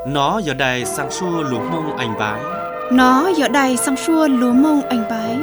Nó giờ đài sang xua lúa mông anh bái. Nó giờ đài sang xua lúa mông anh bái.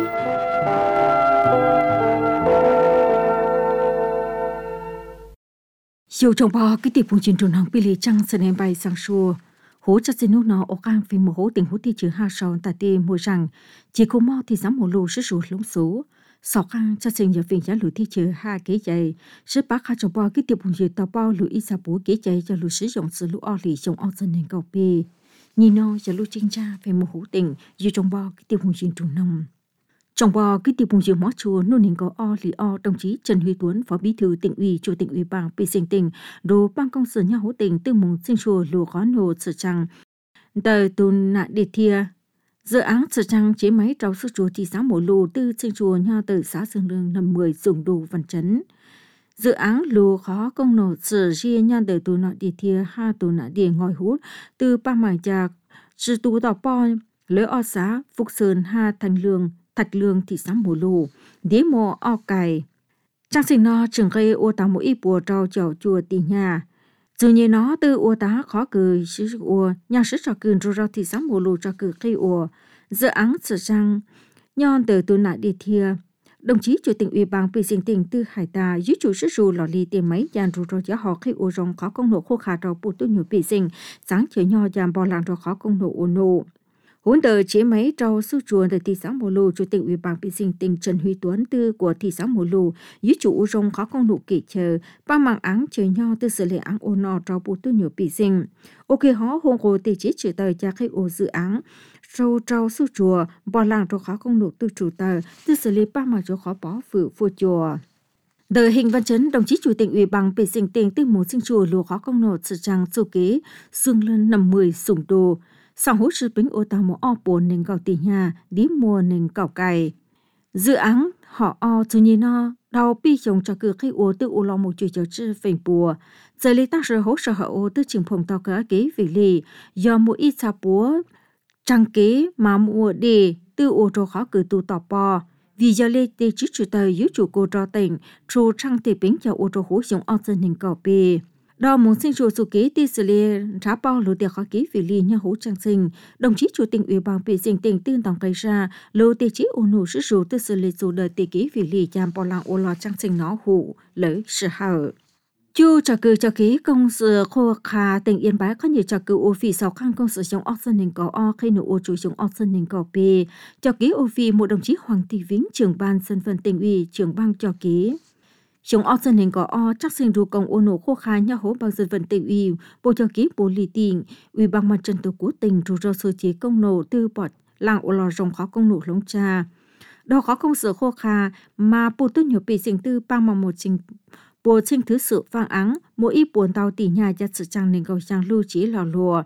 Dù trong bò cái tiệp vùng truyền truyền hàng pili trăng sân em bay sang xua. Hố chắc xin nó ở cang phim một hố tình hố ti chữ ha sòn tại tiệm mùi rằng chỉ có mò thì dám một lù sức rùa lúng số. Sọ cang chắc xin giờ phiền giá lù ti chữ ha kế dày. Sức bác ha trong bò cái tiệp vùng truyền tàu bao lù ít sa bố kế dày cho lù sử dụng sự lù o lì trong o sân nền cầu bì. Nhìn nó cho lù chính cha về một hố tình dù trong bò cái tiệp vùng truyền truyền nông. Trong bò cái tiệp vùng truyền mó chùa nô nền có o lì o đồng chí Trần Huy Tuấn phó bí thư tỉnh ủy chủ tịch ủy ban Pì Sinh tỉnh đồ ban công sở nhà hố tỉnh từ mùng sinh chùa lùa khó nổ sự trăng đời tùn nạ địa thia dự án sự trăng chế máy trao sức chùa thị xã mổ lù từ sinh chùa nhà từ xã Dương Lương năm 10 dùng đồ văn chấn dự án lùa khó công nổ sự riêng nhà đời tùn nạ địa thia ha tùn nạ địa ngòi hút từ ba mải giặc sự tù đỏ po lỡ o xã Phúc Sơn ha Thành Lương Thạch Lương thị xã Mù Lù, đế mò o cày. Trang sinh nó trường gây ô tá mỗi bùa trao chậu chùa tì nhà. Dù như nó từ ô tá khó cười sử dụng ô, nhà sử trò cười rồi thị xã Mù Lù cho cười khi ô. Dự án sở trang, nhon từ tù nạ địa thia. Đồng chí chủ tịch ủy ban Pì Sinh tỉnh Tư Hải Tà dưới chủ sử dụng lò lì tiền máy dàn rồi cho họ khi ô rong khó công nộ khô khả trò bù tu nhiều Pì Sinh, sáng chở nho dàn bò làng rồi khó công nộ ô nộ. Hỗn tờ chế máy trao sư chuồn tại thị xã Mù Lù, chủ tịch ủy ban Pì Sinh tỉnh Trần Huy Tuấn tư của thị xã Mù Lù dưới chủ rong khó công nụ kỷ chờ ba mạng án chờ nho từ xử lý án ô nọ trao bù tu nhiều Pì Sinh. Ok họ hôn cổ tỷ chế trừ tờ cha khi ô dự án sâu trao sư chùa bỏ làng trao khó công nụ từ chủ tờ từ xử lý ba mạng cho khó bỏ phử phù chùa. Đời hình văn chấn đồng chí chủ tịch ủy ban Pì Sinh tỉnh từ mùng sinh chùa lùa khó công nụ sự trang su kế dương lên năm 10 sủng đồ. Sau hỗ trợ bánh ô tàu một o bồn nền gạo tỉ nhà, đi mua nền gạo cày. Dự án họ o cho nhìn nó, đào bi chồng cho cửa khi ô tư ô lo một chuỗi cho chữ phình bùa. Giờ lý tác sự hỗ trợ họ ô tư trình phòng tàu cả kế vị lì, do một ít xa búa, trăng kế mà mua đề, tư ô trò khó cử tù tỏ bò. Vì giờ lê tê chứ chủ tờ dưới chủ cô trò tỉnh, trù trăng tê bánh cho ô trò hỗ dùng o dân nền gạo bì. Đó muốn sinh chủ số kế tí xử lý trả bao lô tiệc khó kế vì lý nhà hỗ trang sinh. Đồng chí chủ tịch ủy ban Pì Sinh tỉnh tương tổng gây ra lô tiệc chí ổn hữu sức rủ tư xử lý số đời tiệc kế vì lý chàm bỏ làng ô lò trang sinh nó hữu lấy sự hở. Chú cho cử cho kế công sự khô khá tỉnh Yên Bái có nhiều cho cử ô phì sau khăn công sự trong ốc dân nền có o khi nụ ô chủ trong ốc dân nền có bì. Cho kế ô phì một đồng chí Hoàng Thị Vĩnh trưởng ban sân phần tỉnh ủy trưởng ban cho kế. Chúng ở dân hình có o chắc sinh ru công ô nổ khô khai nhà hố bằng dân vận tỉnh ủy, bộ cho ký bố lì tỉnh, ủy ban mặt trận tổ quốc tỉnh ru do sơ chế công nổ tư bọt làng ô lò rồng khó công nổ lông cha. Đó khó công sự khô khai mà bộ tư nhiều bị sinh tư bằng mà một trình bộ sinh thứ sự vang áng, mỗi ít buồn tàu tỉ nhà cho sự trang nền cầu trang lưu trí lò lùa.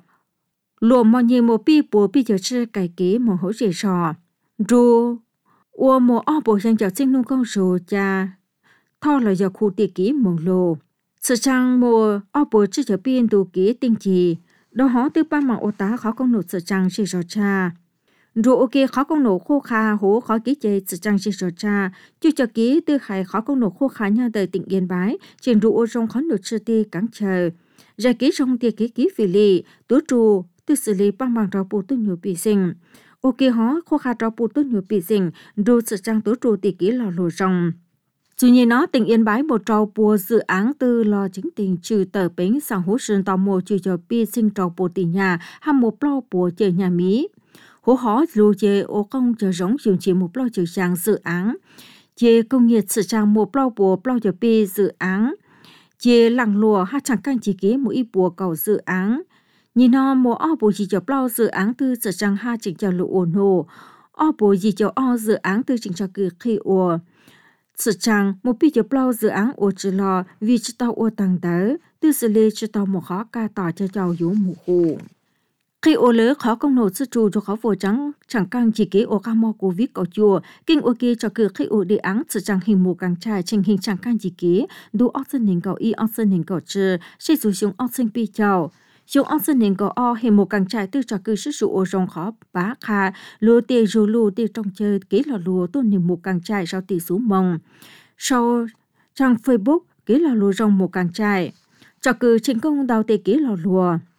Lùa mọi nhiều một bi bố bi chờ chư cải kế một hỗ rể sò. Ru, ô một o bộ sang cho sinh nông công rù cha. Thọ là do khu tiệc ký mong lô. Sự trang mùa ở bộ chứ cho biên tù ký tinh trì. Đó họ tư ba mạng ô tá khó công nổ sự trang chỉ rõ cha. Rồi ok khó công nổ khô khá hố khó ký chế sự trang chỉ rõ cha. Chứ cho ký tư hải khó công nổ khô khá nhà đời tỉnh Yên Bái. Trên rụ ô rong khó nổ chưa ti cắn chờ. Ra ký rong tiệc ký vì lì. Tứ trù tư xử lý ba mạng rau bù tư nhiều bị sinh. Ok họ khô khá rau bù tư nhiều bị sinh. Rồi sự trang tứ trù tiệc ký lò lồ rong. Dù như nó tỉnh Yên Bái một trò bùa dự án tư lo chính tình trừ tờ bánh sang hỗ sơn tàu mùa trừ cho Pì Sinh trò bùa tỉ nhà ham một lo bùa chờ nhà Mỹ. Hỗ họ dù chê ô công chờ giống dùng chỉ một lo trừ trang dự án. Chê công nhiệt sự trang một lo bùa lo cho Pì dự án. Chê lặng lùa hát chẳng canh chỉ kế một ít bùa cầu dự án. Nhìn nó một o bùa chỉ cho lo dự án tư sự trang ha chỉnh cho lụ ổn hồ. O bùa gì cho o dự án tư chỉnh cho cử khi ổ. Sự trang một bí cho bao dự án ô trừ lò vì cho tao ô tăng tớ, tư xử lý cho tao một khó ca tỏ cho cháu dũ mù hù. Khi ô lỡ khó công nổ sư trù cho khó vô trắng, chẳng càng chỉ kế ô ca mò của viết có chùa, kinh ô kê cho cử khi ô đề án sự trang hình mù càng trai trình hình chẳng càng chỉ kế, đủ ốc dân hình cầu y ốc dân hình cầu trừ, sẽ dù xuống ốc sinh pi cháu. Chúng ông dân hình có o hình một càng trải tư cho cư sức dụ ô rong khó bá khá, lùa tê rù lù tê trong chơi kế là lùa tôn hình một càng trải sau tỷ số mong. Sau trang Facebook kế là lùa rong một càng trải, cho cư chính công đào tê kế là lùa.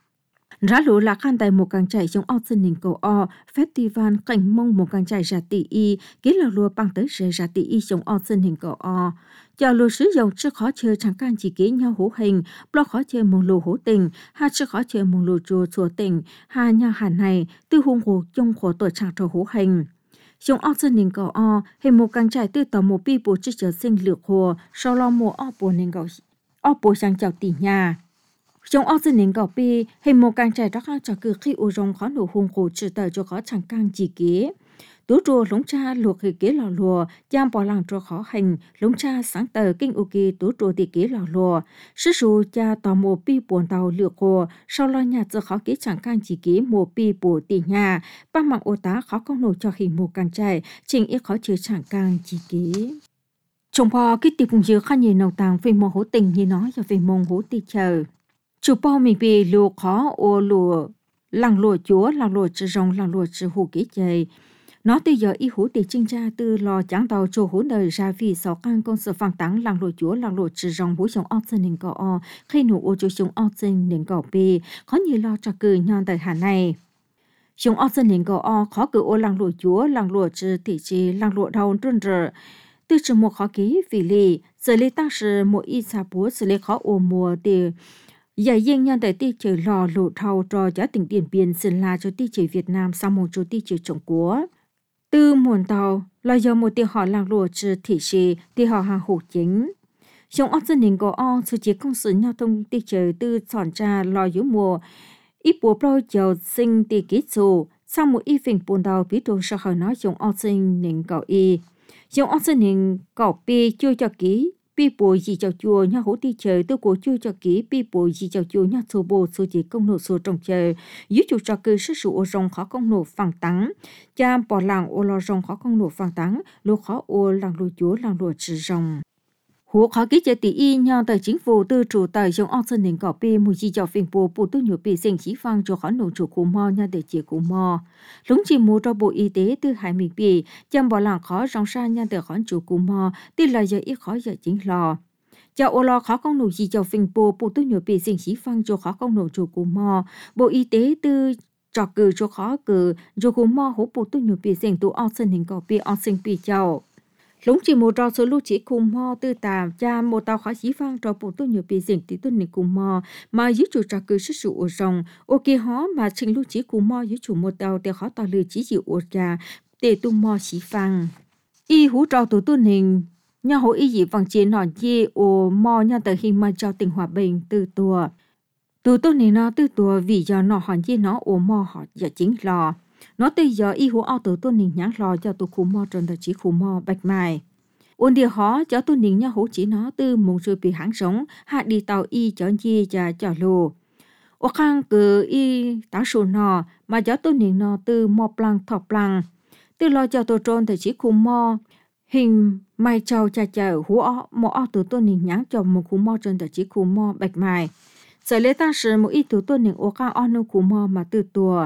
Rá lũ là khăn tại một càng chạy trong ốc dân nền cầu o, festival cảnh mông một càng chạy ra tỷ y, ký là lùa bằng tới rời ra tỷ y trong ốc dân nền cầu o. Chào lùa sử dụng chứ khó chơi chẳng can chỉ ký nhau hữu hình, lo khó chơi mông lùa hữu tình, ha chứ khó chơi mông lùa chùa chùa tình, ha nhau hẳn này, tư hung hồ chung khổ tuổi trạng trò hữu hình. Trong ốc dân nền cầu o, hình một càng chạy tư tàu một bi bố chứ trở sinh lược hồ, sau lo mùa ốc bố nền cầu ốc bố sang chào tỷ nhà. Trong ốc dân nền cầu bi, hình một càng chạy đó khá cho cứ khi ô rong khó nổ hung khổ trừ tờ cho khó chẳng càng chỉ kế. Tú rùa lống cha luộc khi kế lò lùa, giam bỏ làng trò khó hành, lống cha sáng tờ kinh ô kỳ tú rùa thì kế lò lùa. Sư rùa cha tỏ mùa bi buồn tàu lược hồ, sau lo nhà giờ khó kế chẳng càng chỉ kế mùa bi bùa tỷ nhà, bác mạng ô tá khó công nổ cho khi một càng chạy, trình ít khó chứa chẳng càng chỉ kế. Trong bò cái tiệp cùng dứa khá nhiều nầu tàng về mô hữu tình như nói cho về mông hữu tì chờ. Chủ bò mình bị lùa khó ô lùa, làng lùa chúa, làng lùa trừ rong, làng lùa trừ hù kế chơi. Nó từ giờ y hữu để trinh tra từ lò chẳng tàu chỗ hữu đời ra vì sáu căn công sự phản táng làng lùa chúa, làng lùa trừ rong hữu trong ốc dân nền cỏ o, khi nụ ô chỗ trong ốc dân nền cỏ bì, khó như lo cho cử nhon đời hà này. Trong ốc dân nền cỏ o, khó cử ô làng lùa chúa, làng lùa trừ tỷ trì, làng lùa đầu trơn rờ. Từ trường một khó ký vì lì, giờ lì tăng sự một ít xa bố xử lý khó ô mùa để giờ riêng nhân tại ti trời lò lộ thầu cho giá tỉnh Điện Biên xin là cho ti trời Việt Nam sau một chỗ ti trời Trung Quốc. Từ muôn tàu là do một ti họ làng lụa trừ thị sĩ ti họ hàng hữu chính. Trong ốc dân nền có o sự chỉ công sự nhau thông ti trời từ chọn ra lò dưới mùa ít bố bao giờ sinh ti ký chủ sau một ít phình buồn tàu biết đồ sao hỏi nói trong ốc dân nền có y. Trong ốc dân nền có pi chưa cho ký bi bùi gì chào chùa nhau hữu ti trời tôi của chưa cho kỹ bi bùi gì chào chùa nhau số bồ số chỉ công nộ số trong trời dưới chủ cho cơ sức sự ô rong khó công nộ phẳng tắng cha bỏ làng ô lo rong khó công nộ phẳng tắng lô khó ô làng lô chúa làng lô trừ rong hữu khó ký chế tỷ y nhau tại chính phủ tư chủ tại trong ốc dân nền cỏ pi mùi gì chào phình bồ bù tôi nhiều pi sinh chỉ phang cho khó nộ chủ cú mò nhau để chỉ cú mò lúng chỉ mua cho bộ y tế từ hải mình pi chăm bỏ làng khó rong xa nhau để khó chủ cú mò tin là giờ ít khó giờ chính lò cho ô lo khó công nổ gì cho phình bồ bù tôi nhiều pi sinh chỉ phang cho khó công nổ chủ cú mò bộ y tế từ cho cử cho khó cử cho cú mò hữu bù tôi nhiều pi sinh tụ ốc dân nền cỏ pi ốc sinh pi chào lúng chỉ một trò số lưu chỉ cùng mò tư tà cha một tàu khó chỉ phang trò bộ tôi nhiều bị diện tí tuần này cùng mò mà dưới chủ trò cứ sức sự ở rồng ok hó mà trình lưu chỉ cùng mò dưới chủ một tàu để khó tàu lưu chỉ chịu ở trà để tung mò chỉ phang y hú trò tổ tuần hình nhà hộ y dị vàng chiến nọ dê ô mò nhà tờ hình mà cho tỉnh hòa bình từ tua từ tuần này nó từ tua vì do nó hòn dê nó ô mò họ giờ chính lò nó từ giờ y hú ao từ tuần này nhãn lò cho tụ khu mò trên tờ chỉ khu mò bạch mai ôn địa họ cho tuần này nhà hộ chỉ nó từ mùng rồi bị hãng sống hạ đi tàu y cho dê cho lô ô khang cứ y táo sổ nọ mà cho tuần này nó từ mò plang thọ plang từ lo cho tụ trôn tờ chỉ khu mò hình mai trâu cha hú ao mò ao từ tuần này nhãn cho một khu mò trên tờ chỉ khu mò bạch mai giờ lễ tăng sự một ít từ tuần này ô khang ao nô khu mò mà từ tua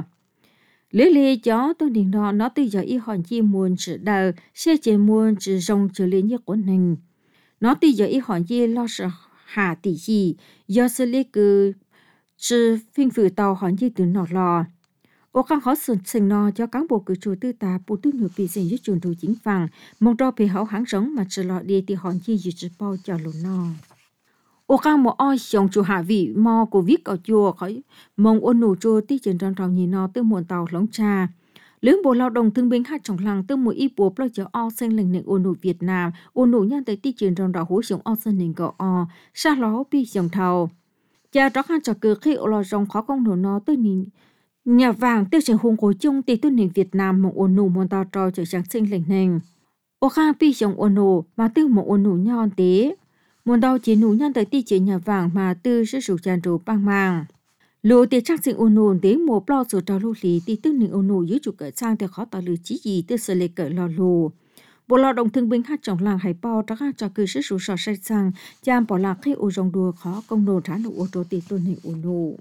lý lý cho tôi định nó từ giờ y hòn chi muốn chỉ đầu xe chỉ muốn chỉ rong chỉ lên như của mình nó từ giờ y hòn chi lo sợ hạ tỷ gì do xử lý cứ chỉ phim phụ tàu hòn chi từ nọ lò ô khang khó sinh nó cho cán bộ cử chủ tư tà bộ tư nhiều bị sinh dưới trường thủ chính phẳng mong cho bị hậu hãng sống mà chỉ lọ đi thì hòn chi chỉ bao cho lụn nó ô khang một oi xong chủ hạ vị mò của viết ở chùa khỏi mong ôn nụ chùa tí trên tròn tròn nhìn nó từ muộn tàu lóng trà lưỡng bộ lao động thương binh hát trọng lăng từ mỗi ít bộ bao giờ o sinh lệnh nền ôn nụ Việt Nam ôn nụ nhân tới tí trên tròn đỏ hú sống o sinh nền cọ o xa ló bi dòng thầu cha đó khăn cho cứ khi ô lo rong khó công nụ nó tới nhìn nhà vàng tiêu trường hùng cổ chung tí tư nền Việt Nam mong ôn nụ muộn tàu trò trở sang sinh lệnh nền ô khang bi dòng ôn nụ mà tiêu một ôn nụ nhon tế muốn đau chỉ nụ nhân tới ti chỉ nhà vàng mà tư sẽ sụt tràn trổ băng màng lúa tiền trang sinh ôn nụ đến mùa bao sụt trào lưu lý ti tư nịnh ôn nụ dưới chủ cỡ sang thì khó tạo lừa chỉ gì tư xử lý cỡ lò lù bộ lao động thương binh hát trọng làng hải bao trắc hát cho cứ sẽ sụt sọt say sang chạm bỏ lạc khi ô rong đùa khó công đồ trả nụ ô tô ti tư nịnh ôn nụ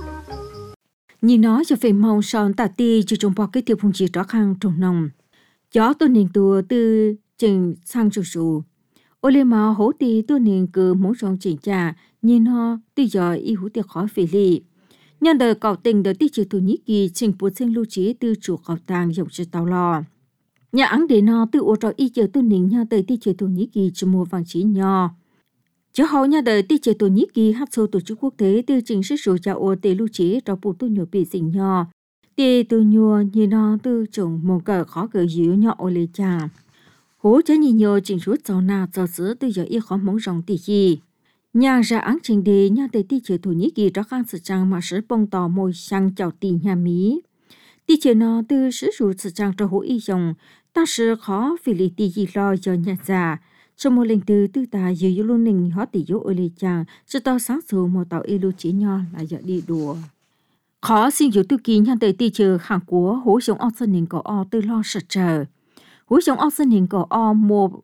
nhìn nói cho về màu son tả ti cho chúng bỏ cái tiêu phong chỉ rõ khang trồng nồng Gió tôi nhìn tùa từ chừng sang chủ sụ. Ô lê mà hổ tì tôi nhìn cứ muốn rong chỉnh trà, nhìn họ từ giờ y hữu tiệc khó phê lì. Nhân đời cậu tình đời tí trừ Thổ Nhĩ Kỳ trình bố sinh lưu trí từ chủ khảo tàng dòng sự tàu lò. Nhà áng để nó từ ô trò y chờ tôi nhìn nha đời tí trừ Thổ Nhĩ Kỳ cho mua vàng trí nhỏ. Chứ hầu nhà đời tí trừ Thổ Nhĩ Kỳ hát sâu tổ chức quốc tế từ trình sức sổ cho ô tê lưu trí cho bố tôi nhỏ bị dình nhỏ. Tê tôi nhua như nó từ chồng một cờ khó cờ dữ nhỏ ô lê cha. Hố chứ nhìn nhiều trình rút cho nà cho sữa từ giờ y khó mong rong tỷ gì. Nhà ra áng trình đề nhà đời tí trừ Thổ Nhĩ Kỳ cho khăn sự trang mà sử bông tỏ môi sang chào tì nhà Mỹ. Tí trừ nó từ sử dụng sự trang cho hố y dòng, ta sử khó vì lý tì gì lo cho nhà già. Trong một lần từ ta dù dù luôn nình hóa tỷ dỗ ở lê chàng, cho tao sáng sổ một tàu y lưu chế nhỏ là giờ đi đùa. Khó xin dù tư kỳ nhà đời tí trừ Hàn Quốc hố dòng ọc sân nình có o tư lo sợ trở. Hối dòng ọc sân hình có o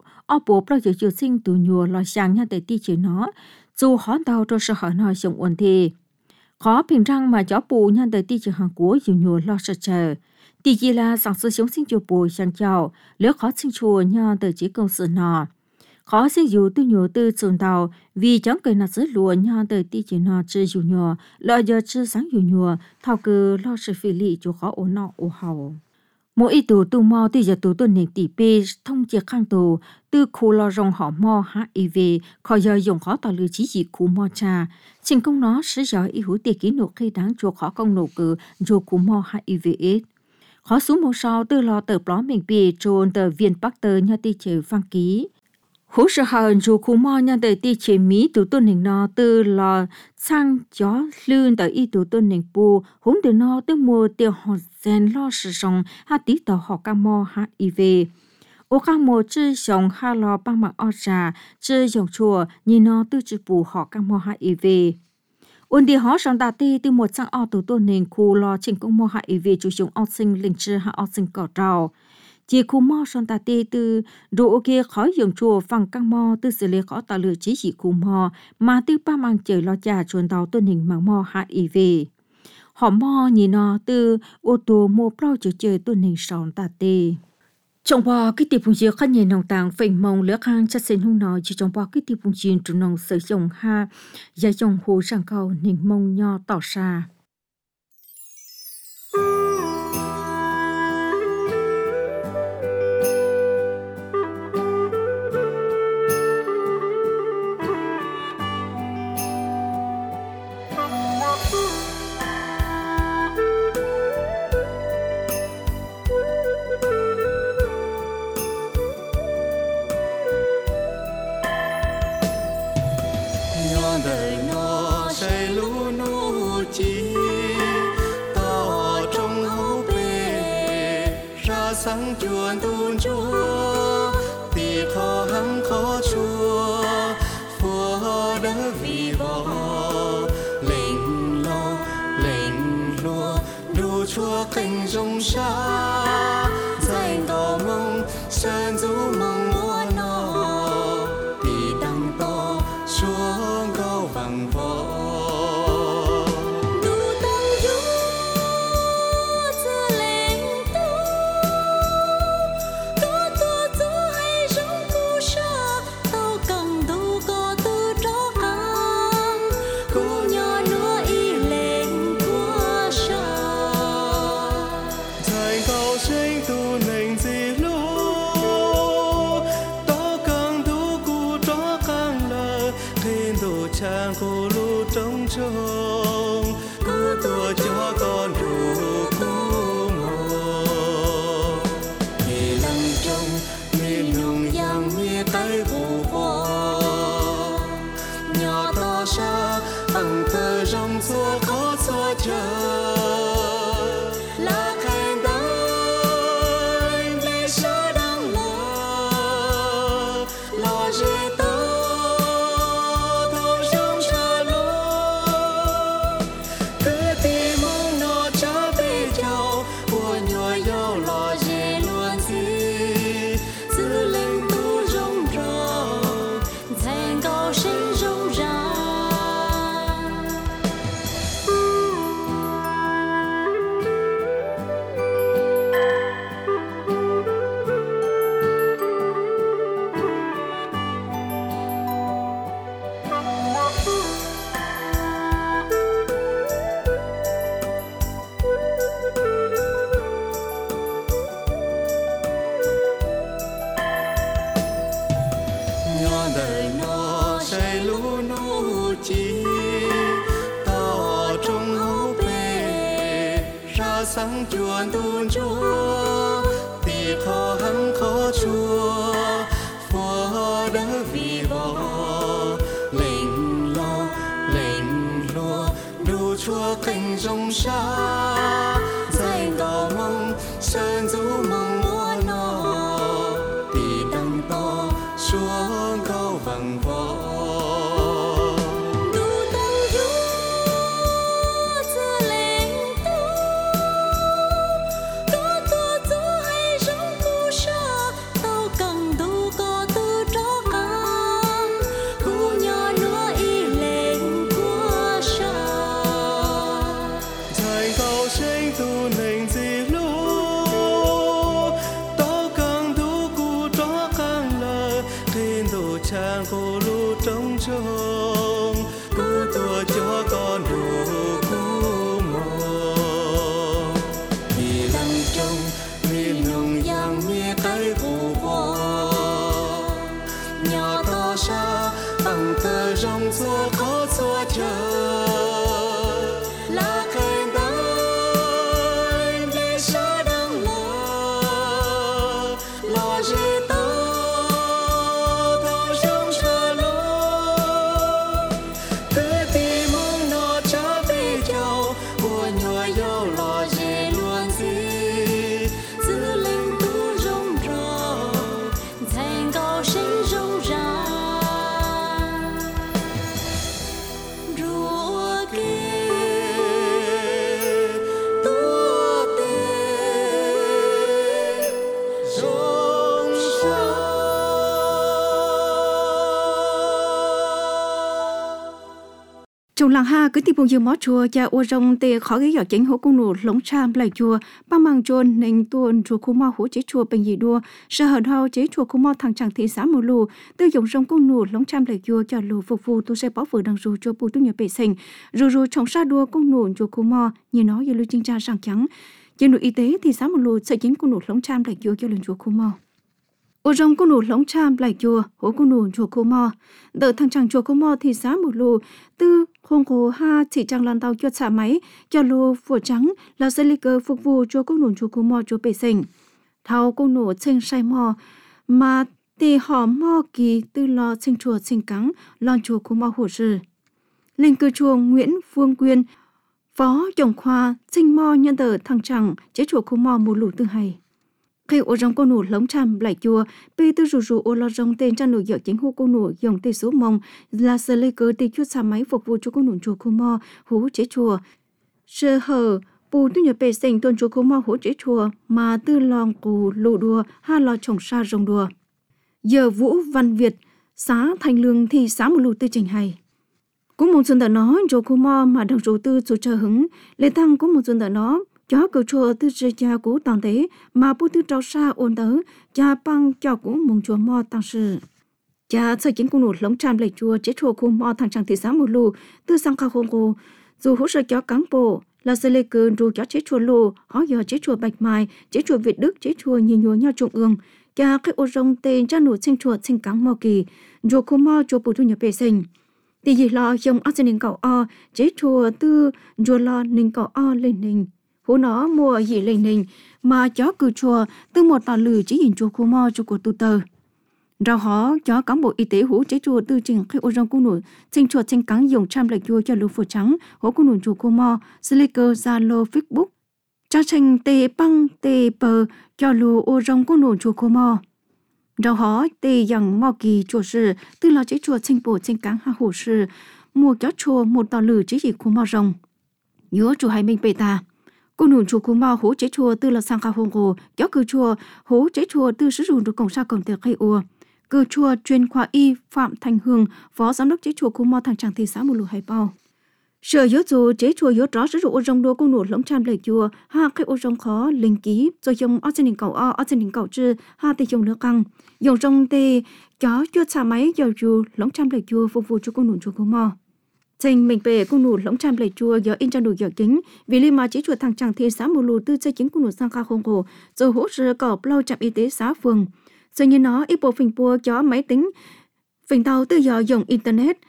bố bao giờ chiều sinh tù nhùa lo sang nhà đời tí trừ nó, dù khó tao cho sợ hỏi nói dòng ổn thì. Khó bình răng mà chó bù nhà đời tí trừ Hàn Quốc dù nhùa lo sợ trở. Tí gì là sản xuất sống sinh chùa bù sang chào, nếu khó sinh chùa nhà đời chỉ công sự nọ. Khó sinh dù tư nhùa tư trường tàu, vì chẳng cười nạt dưới lùa nhà đời tí trừ nó chư dù nhùa, lo giờ chư sáng dù nhùa, thao cư lo sự phỉ lị chú khó ổ nọ ổ hầu. Mỗi ý tù tu mò từ giờ tù tuần nền tỷ bê thông chiếc khang tù từ khu lo rong họ mò HIV khỏi giờ dùng khó tỏ lưu chí dị khu mò cha. Trình công nó sẽ giờ ý hữu tiệc ký nộ khi đáng chùa khó công nộ cử dù khu mò HIV. Khó xuống một sau từ lo tờ bló mình bì trồn tờ viên bác tờ nhà tì chế vang ký. Hỗ trợ hờn dù khu mò nhà tờ tì chế Mỹ tù tuần nền nó từ lo sang gió lươn tờ y tù tuần nền bù hỗn từ nó từ mùa tiêu họ gen lo sử dụng ha tí tàu họ cam mò HIV. Ô cam mò chư dòng ha lo băng mạng o trà chư dòng chùa nhìn nó từ chữ bù họ cam mò HIV. Ôn đi họ trong đà ti từ một sang o tù tuần nền khu lo trình công mò HIV chủ dùng o sinh linh chư ha o sinh cỏ trào. Chỉ khu mò trong đà ti từ độ kia khỏi dùng chùa phẳng cam mò từ xử lý khó tạo lựa chí chỉ khu mò mà từ ba mang trời lo trà chuồn tàu tuần nền mạng mò HIV. Họ mò nhìn nó từ ô tô mô bao chờ tuần hình sòn tà tê. Trong bò cái tiệp phùng chiếc khăn nhìn nòng tàng phình mong lỡ khang chắc xin hông nói chỉ trong bò cái tiệp phùng chiên trụ nòng sử dụng ha giá dòng hồ sang cầu nền mông nho tỏ xa. Sáng chuồn tuôn chúa thì khó hăng khó chua phua đỡ vì vò lệnh lùa đủ chúa cành rong xa dành tỏ mong sơn du mong mua nó thì đăng to xuống cao vàng vò. Chàng cô lu trống trông cô tua cho con đủ cô mồ thì lăng trong miền nùng giang mía tay vụ hoa nhỏ to xa bằng tờ rong xua khó xua chờ. sáng chuan tuôn chúa thì khó hăng khó chúa phó đỡ vì võ lệnh lo đủ chúa cánh rong xa dạy tỏ mong sơn du mong mua nó thì đăng to xuống cao vàng võ chàng cô lu trống trông cứu tua cho con đủ cứu mồ vì lăng trông vì nồng giang mi cái cụ vô nhỏ to xa bằng tờ rong xua khó xua chờ là khen tới để xa đang lo dễ tới Trong làng ha cứ tìm bông dương mó chùa cha ô rong tê khó cái giỏ chính hố cung nụ lống tram lại chùa ba mang chôn nên tuôn chùa khu mò hố chế chùa bình gì đua sợ hờn hao chế chùa khu mò thằng chẳng thị xã mù lù tư dụng rong cung nụ lống tram lại chùa cho lù phục vụ tu sẽ bảo vừa đằng ru chùa bù tu nhà bể sinh ru trong sa đua cung nụ chùa khu mò như nó như lưu trinh tra sang trắng trên nội y tế thì xã mù lù sẽ chính cung nụ lống tram lại chùa cho lần chùa khu mò ô rong cung nụ lống tram lại chùa hố cung nụ chùa khu mò đợi thằng chẳng chùa khu mò thì xã mù lù tư khung khổ ha chỉ chẳng lan tàu cho xả máy cho lô phủa trắng là xe ly cơ phục vụ cho công nụ chùa khu mò chùa bể sinh thao công nụ sinh say mò mà thì họ mò kỳ tư lo sinh chùa sinh cắn lon chùa khu mò hồ sư linh cư chùa Nguyễn Phương Quyên phó trưởng khoa sinh mò nhân tờ thằng chẳng chế chùa khu mò một lũ tư hay khi ô rong cô nụ lống trăm lại chùa pi tư rủ ô lo rong tên trang nụ dở chính hô cô nụ dòng tê số mông là sơ lê cơ tê chút xa máy phục vụ cho cô nụ chùa khu mò hú chế chùa sơ hờ bù tư nhập bề sinh tuần chùa khu mò hú chế chùa mà tư lòng cù lụ đùa ha lo trồng sa rong đùa giờ Vũ Văn Việt xã Thành Lương thì xã một lụ tư trình hay cũng một xuân đã nói chùa khu mò mà đồng rủ tư chủ chờ hứng lê thăng cũng một xuân đã nói cho cầu chùa tư sư cha của toàn thế mà bố tư trao xa ôn tớ cha băng cho của mùng chùa mò tăng sự cha sở chính của nụ lống tràm lệ chùa chế chùa khu mò thằng chẳng thị xã một lù tư sang khao khôn cô dù hỗ trợ cho cán bộ là sơ lê cơn ru cho chế chùa lù họ giờ chế chùa Bạch Mai chế chùa Việt Đức chế chùa nhiều nhúa nhau trung ương cha cái ô rong tên cha nụ sinh chùa sinh cán mò kỳ chùa khu mò chùa bù thu nhập bề sinh thì gì lo dòng áo ninh cầu o chế chùa tư chùa lo ninh cầu o lên ninh hú nó mua gì lên ninh mà chó cử chùa từ một tòa lử chỉ nhìn chùa khu mò chùa của tu tờ rồi họ cho cán bộ y tế hú chế chùa tư trình khi ô rong cung nụ sinh chùa sinh cắn dùng trăm lệch chùa cho lũ phổ trắng hú cung nụ chùa khu mò slicker zalo Facebook cho tranh tê băng tê bờ cho lũ ô rong cung nụ chùa khu mò rồi họ tê dằng mò kỳ chùa sư từ lo chế chùa sinh bổ sinh cắn ha hổ sư mua chó chùa một tòa lử chỉ gì khu mò rồng nhớ chùa hai minh bề ta cô nụ chùa khu mò hú chế chùa từ là sang khao hồng hồ kéo cử chùa hú chế chùa từ sử dụng được cổng sa cổng tiền khai ua cử chùa chuyên khoa y Phạm Thành Hương phó giám đốc chế chùa khu mò thằng chẳng thị xã mù lù hải bao sở yếu dù chế chùa yếu rõ sử dụng ô rong đua cô nụ lống trăm lời chùa ha cái ô rong khó linh ký rồi dùng ở trên đỉnh cầu ở trên đỉnh cầu chư ha tê dùng nước căng dùng rong tê chó chưa xả máy giờ chùa lống trăm lời chùa phục vụ cho cô nụ chùa khu mò thành mình về cô nụ lống trăm lời chùa giờ in trang đủ giờ kính vì li mà chế chùa thằng chẳng thị xã mù lù tư xây chính cô nụ sang khao không cổ rồi hỗ trợ cọp lau trạm y tế xã phường rồi như nó ít bộ phình bùa chó máy tính phình tàu từ giờ dùng internet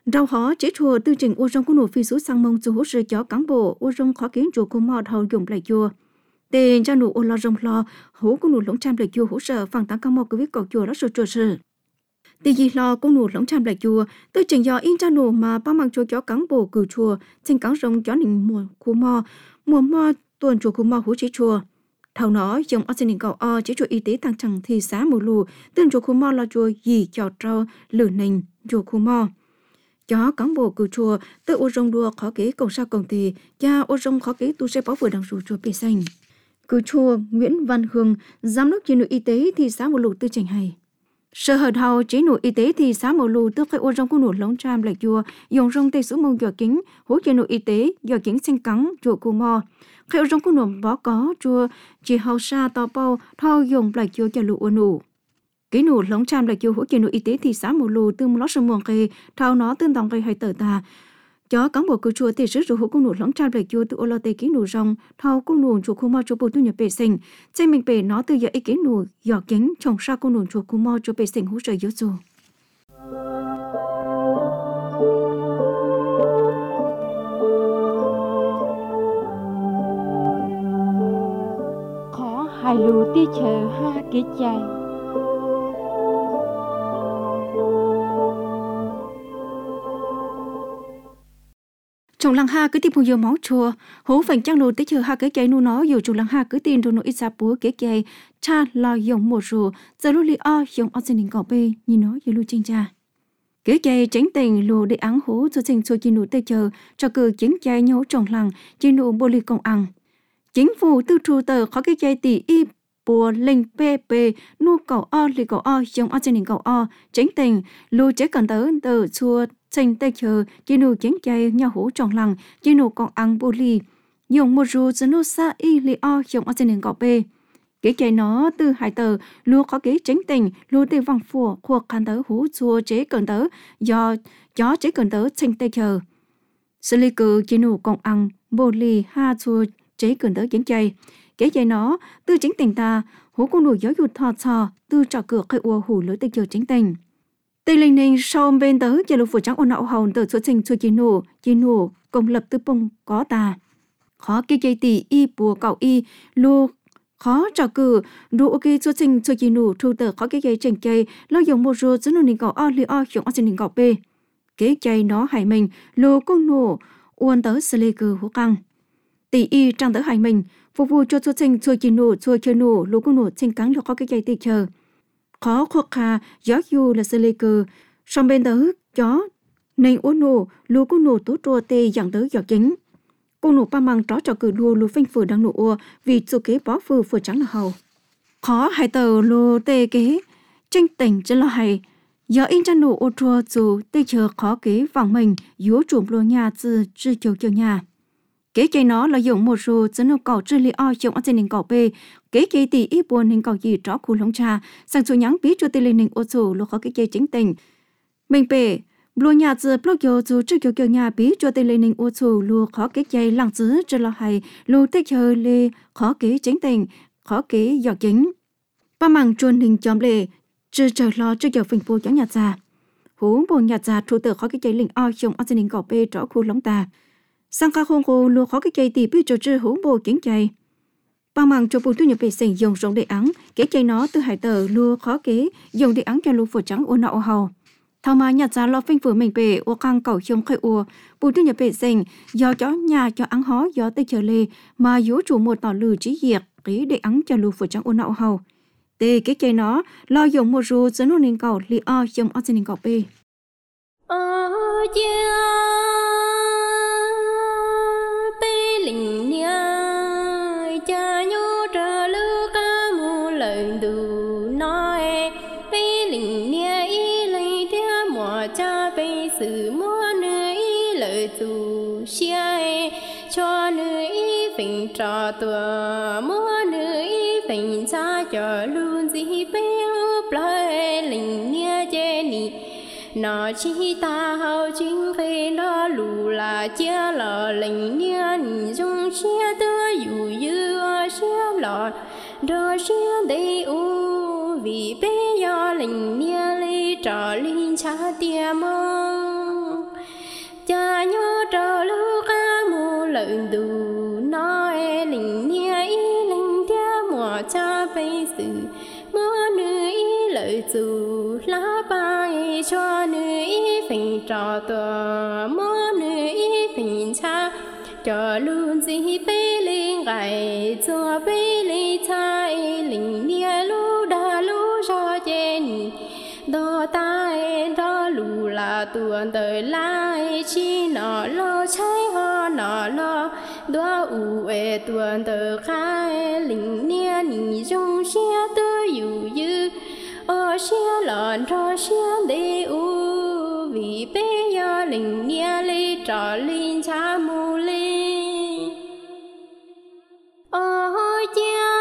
Rau họ chế chùa tư trình ô rong của nụ phi số sang mông chủ hỗ trợ cho cán bộ ô rong khó kiến chùa của mọt hầu dùng lại chùa. Tên cho nụ ô lo rong lo hố của nụ lỗng trăm lại chùa hỗ trợ phẳng tăng cán bộ của viết cầu chùa đó rồi chùa sự. Tỷ gì lo của nụ lỗng trăm lại chùa tư trình do in cho nụ mà bao mang chùa cho cán bộ cử chùa trên cán rong cho nình mùa mò tuần chùa của mò hỗ chế chùa. Thầu nó dùng ở trên cầu o chế chùa y tế tăng chẳng thì xá mù lù tên chùa của mò lo chùa gì chào trâu lử nình chùa của mò. Cho cán bộ cử chùa tự ô rong đua khó kế công sao công ty cha ô rong khó kế tu sẽ bảo vừa đằng rủ chùa bề xanh. Cử chùa Nguyễn Văn Hương giám đốc chuyên nội y tế thị xã Mù Lù tư trình hay. Sở hợp hào chế nội y tế thị xã Mù Lù tư khai ô rong của nổ lóng tram lại chùa dùng rong tây số mông giỏ kính hỗ trợ nội y tế giỏ kính xanh cắn chùa cù mò. Khai ô rong của nổ bó có chùa chỉ hào sa tàu bao thao dùng lại chùa cho lụ ô nụ. Cái nụ lóng tram lại chùa hỗ trợ nội y tế thị xã Mù Lù tư lót sông muồng kê thao nó tương đồng gây hay tờ ta. Cho cán bộ cử chùa thì sử dụng hỗ cung nụ lóng tram lại chùa từ ô lô tê cái nụ rong thao cung nụ chùa khu mò chùa bồ tu nhập bể sinh. Trên mình bể nó từ giờ ý cái nụ giỏ kính trồng sa cung nụ chùa khu mò chùa bể sinh hỗ trợ yếu dù. Khó hai lù ti chờ ha kế chạy. Trong lăng ha cứ tìm hồ dầu máu chùa hố phành trang lù tới chờ ha cái chạy nu nó dù trong lăng ha cứ tin rồi nó ít ra búa cái chạy cha lo dùng một rùa giờ lúc li o dùng ở trên đỉnh cỏ bê như nó như lu trên cha cái chạy tránh tình lù để áng hố cho sinh cho chi nụ tới chờ cho cử chính chạy nhau trong lăng chi nụ bô li công ăn chính phủ tư trụ tờ khó cái chạy tỷ y bùa linh pp nu cầu o li cầu o dùng ở trên đỉnh cầu o tránh tình lù chế cần tới tờ chùa sinh tây chờ chỉ nụ chén chay nhau hũ tròn lằng chỉ nụ còn ăn bù lì dùng một rùa cho nó xa y li o dùng ở trên nền gạo bê cái chay nó từ hai tờ luôn có cái tránh tình luôn từ vòng phù hoặc khăn tớ hũ chua chế cần tớ do chó chế cần tớ sinh tây chờ xử lý cử chỉ nụ còn ăn bù lì ha chua chế cần tớ chén chay cái chay nó từ tránh tình ta hũ con nụ gió dụt thọ thọ từ trò cửa khai ua hủ lưỡi tây chờ tránh tình tây linh ninh sau bên tớ giờ lục phủ trắng ôn nạo hồng tờ xuất trình cho chi nổ công lập tư bông có tà khó cái cây tỷ y bùa cậu y lu khó trò cử đủ ok xuất trình cho chi nổ thu tờ khó cái cây trành cây lo dùng một rùa dẫn nổ nền cậu o li o dùng ở trên nền cậu b cái cây nó hải mình lu công nổ uốn tớ sê lê cử hú căng tỷ y trang tớ hải mình phục vụ cho xuất trình cho chi nổ cho chơi nổ lu công nổ trên cắn được có cái cây tỷ chờ khó khô kha gió du là sê lê cờ song bên tớ chó nên uốn nổ lúa cô nổ tú trua tê dạng tớ giọt chính cô nổ ba mang tró trò cử đua lúa phanh phở đang nổ ua vì chỗ kế bó phở trắng là hầu khó hai tờ lúa tê kế tranh tỉnh chân lo hay giờ in chân nổ ô trua dù tê chờ khó kế vàng mình yếu chuộng lúa nhà từ chưa chiều nhà kế cây nó là dùng một số dẫn nó cỏ chưa li o dùng ở trên nền cỏ b kế cây tỷ ít buồn nên cỏ gì tró khu lông trà sang số nhắn biết cho tê lên nền ô số lo khó cái cây chính tình mình bể lúa nhà từ blog yo dù chưa kiểu nhà biết cho tê lên nền ô số lúa khó cái cây lăng giữ cho lo hay lúa tê chờ lê khó kế chính tình khó kế giọt chính ba mảng chuồn hình chóm lệ chưa chờ lo chưa kiểu phình bùa cho nhà già hú bùa nhà già thu tử khó cái cây linh o dùng ở trên nền cỏ b tró khu lông tà sang khá khôn khô lúa khó cái cây tỷ biết cho chư hú bồ kiến chay bằng màng cho bùn thu nhập bể sinh dùng rộng để ắng cái chay nó từ hải tờ lúa khó kế dùng để ắng cho lúa phở trắng uốn nạo hầu thao mà nhặt ra lo phinh phở mình bể uốn căng cầu trong khai uốn bùn thu nhập bể sinh do chó nhà cho ắng hó do tây chờ lê mà yếu chủ một tỏ lử trí diệt ký để ắng cho lúa phở trắng uốn nạo hầu tê cái chay nó lo dùng một rùa dẫn nôn cầu li o dùng ở trên cầu p sự mua nơi lời dù xe cho nơi phình trò tùa mua nơi phình xa cho luôn gì béo plei linh nia chê nì nó chỉ ta hậu chính phê đó lù là chia lò linh nia nì dung xe tưa dù dư xe lò đồ xe đầy u vì bé do linh nia li trò linh cha tia mong lời đủ nói linh nia ý linh tia mùa cha bây sự mưa nữ ý lời dù lá bay cho nữ ý phình trò tòa mưa nữ ý phình cha cho luôn gì bê linh gài cho bê linh cha linh nia lu đa lu cho chen đó tai đó lù là tuần đời lại chi nọ lo trái hoa nọ lo đó u ê tuần đời khai linh nia nì trong xe tư yu yu ở xe lợn cho xe để u vì bé ya linh nia lấy trò linh cha mù linh ở cha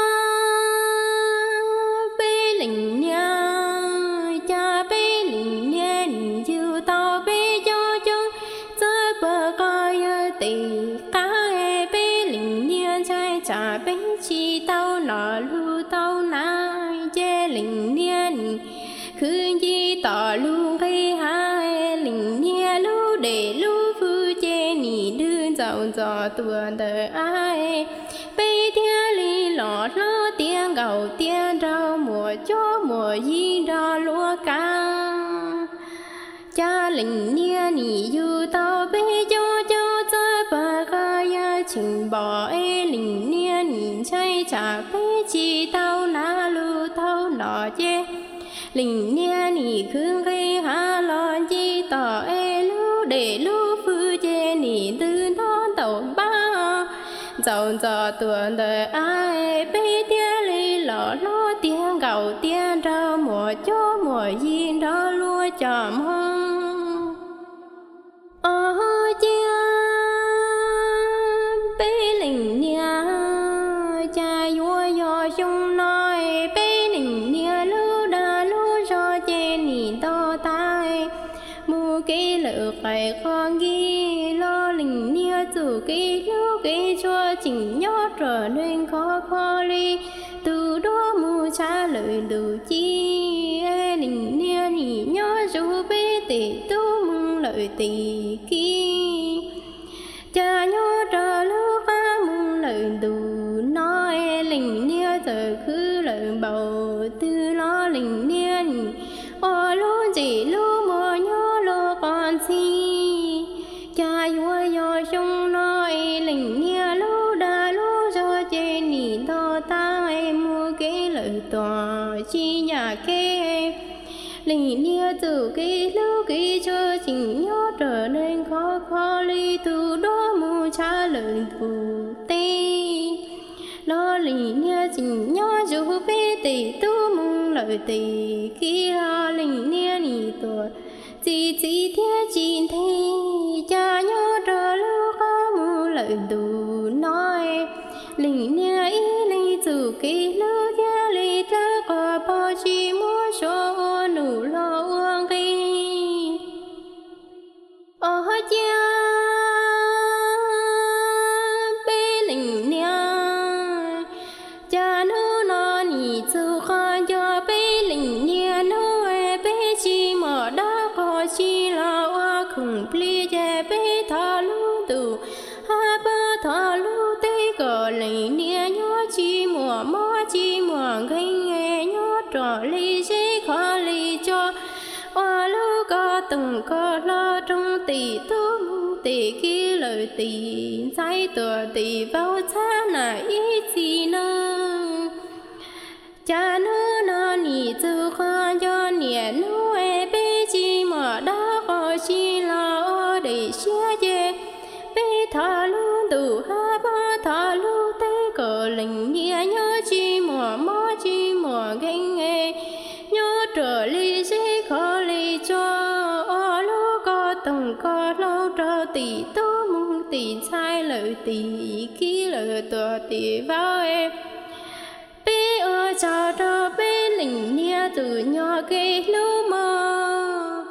bé linh nia cha bé linh nia nì yêu tao bé cho chung giờ bờ coi tì cá bé linh nia trai cha bé chi tao nọ lu tao nai che linh nia nì khứ chi tỏ lu gây hai linh nia lu để lu phu che nì đơn giàu giò tuần đời ai bây tia li lọt lo tiếng gầu tiếng rau mùa cho mùa gì đó lúa cá cha linh nia nì yêu tao bây cho ba ga chỉnh bỏ linh nia nì chay chả bây chi tao na lu tao nọ che linh nia nì khương gây ha lo chi tỏ lu để lu phu che nì tư non tàu ba giàu giò tuần đời ai bây tia li lọ lo tiếng gầu tiếng rau mùa cho mùa gì đó lúa chòm hông chia bé linh nia cha vua do chung nói bé linh nia lu đa lu cho chen nì to tai mu cái lợ phải con ghi lo linh nia chủ cái lu cái cho chỉnh nhót trở nên khó đi từ đó mu cha lời đủ chi linh nia nì nhót chú bé tỷ tu mừng lời tỷ kia cha nhớ trở lúc ba mừng lời đủ nói linh nia giờ cứ lời bầu tư lo linh nia ô luôn chỉ lu mùa nhớ lo con si cha vua do chung nói linh nia lu đa lu cho trên nỉ to ta em mua cái lời tòa chi nhà kê linh nia từ cái lu cái cho chỉnh nhớ trở nên khó ly từ đó mu cha lời thủ tê lo linh nia chỉnh nhớ dù bé tỷ tu mong lời tỷ kia linh nia nỉ tuổi chỉ thế chỉ thế cha nhớ trở lúc mu lời đủ nói linh nia ý linh từ cái lu kia li ta có bao chi mua số nụ lo uang gây cha bé linh nia cha nu nó nì zu khan cho bé linh nia nu bé chi mà đã có chi là hoa khủng pli che bé thà lu tu ha ba thà lu tê có linh nia nhớ chi mùa gây nghe nhớ trò li dễ khó li cho hoa lu có từng có lo trong tỷ tu tỷ kia lời tỷ trái tùa tỷ bao cha là ý gì nữa cha nữ nó nì tư khoa cho nè nu bé chi mà đã có chi lo để xe che bé thà luôn từ ha ba thà luôn tế cờ linh nia nhớ chi mùa ganh nghe nhớ trở li dễ khó li cho lúc có từng có lâu trở tỷ tu mong tỷ sai lời tỷ ký lời tùa tỷ vào bé ở cha đó bé linh nia từ nhỏ cái lu mơ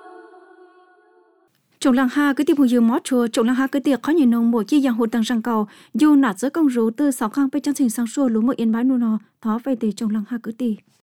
Trồng lăng ha cái tiệp hồ dừa mót chùa trồng lăng ha cái tiệp có nhiều nông bộ chi giang hồ tăng sang cầu dù nạt giữa công rú từ 6 khangไปจังสิงsang xua lúa một yên bái nu nọ thó về từ trồng lăng ha cái tiệp